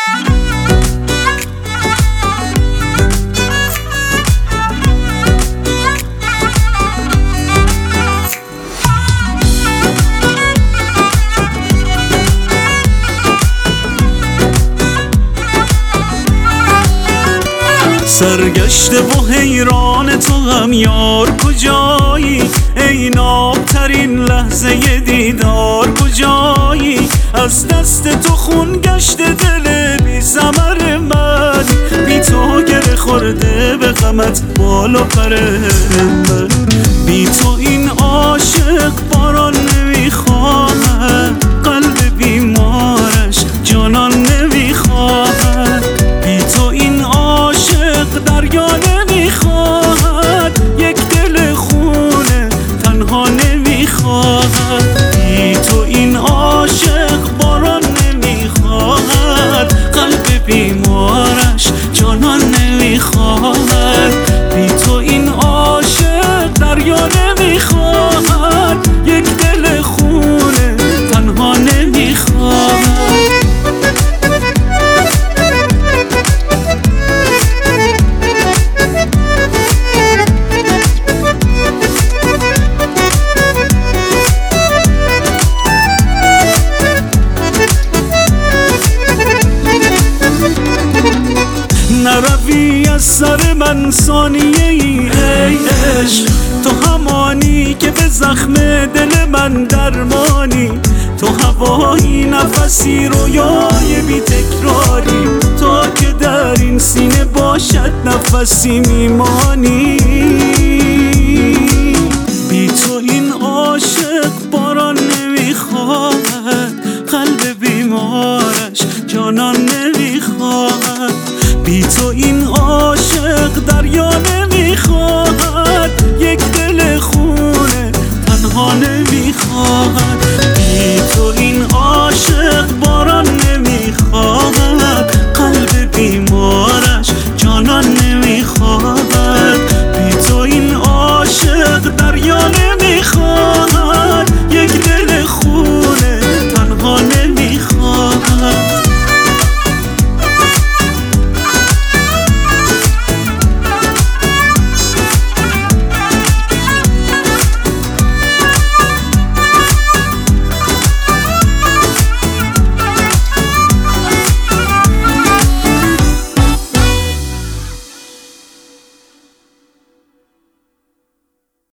سرگشته و حیران تو هم یار کجایی؟ ای نابترین لحظه دیدار کجایی؟ از دست تو خون گشته دل بی ثمر من، بی تو گره خورده به غمت بال و پر من. بی تو این عاشق باران نمیخواهد، قلب بیمارش جانان نمیخواهد. بی تو این عاشق دریا نمیخواهد، یک دل خونه تنها نمیخواهد. بی تو این عاشق باران نمیخواهد، قلب بیمارش جانان نمیخواهد. بی تو این عاشق دریا نمیخواهد، یک دل خونه تنها نمیخواهد. نروی از سر من ثانیه ای ای عشق، تو همانی که به زخم دل من درمانی. تو هوایی نفسی رویای بی تکراری، تا که در این سینه باشد نفسی میمانی. بی تو این عاشق باران نمیخواهد، قلب بیمارش جانان نمیخواهد. بی تو این